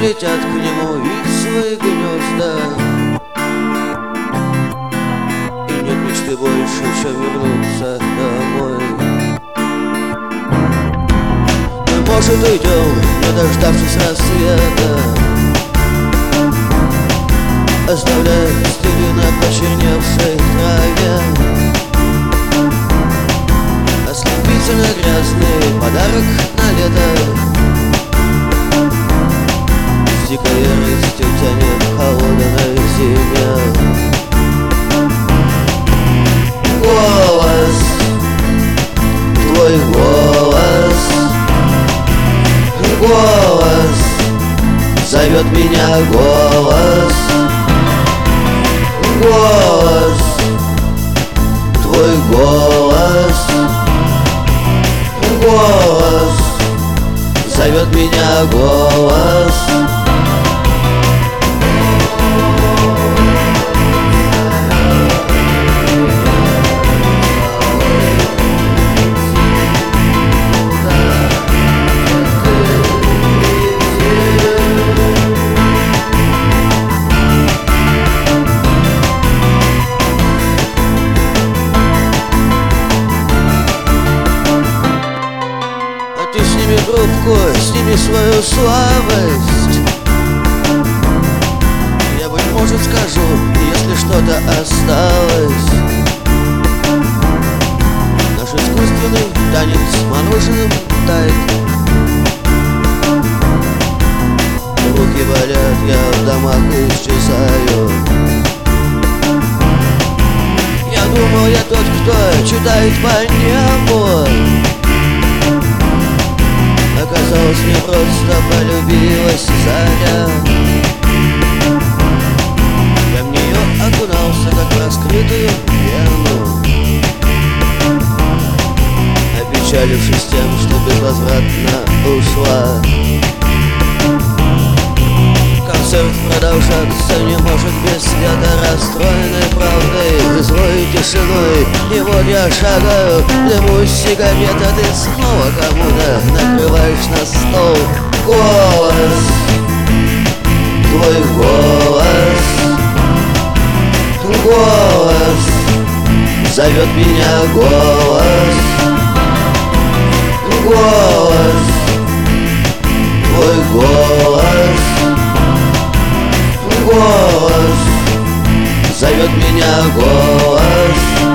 летят к нему из своих гнезда, и нет мечты больше, чем вернуться домой. Мы, может, уйдем, не дождавшись рассвета, оставляя следы на почерневшей траве. Ослепительно грязный подарок на лето, с дикой яростью тянет в холодной зиме. Голос, твой голос, голос, зовет меня голос, голос, твой голос, голос, зовет меня голос. Сними трубку, сними свою слабость. Я, быть может, скажу, если что-то осталось. Наш искусственный танец с мороженым тает. Руки болят, я в домах исчезаю. Я думал, я тот, кто читает по небу. Оказалось, мне просто полюбилась заря. Я в нее окунался, как в раскрытую вену, опечалившись тем, что безвозвратно ушла. Концерт продолжаться не может без света, расстроенной правдой, злой тишиной. И вот я шагаю, дыму сигарета, ты снова кому-то накрываешь на стол. Голос, твой голос, голос, зовет меня голос, голос, твой голос, голос, зовет меня голос.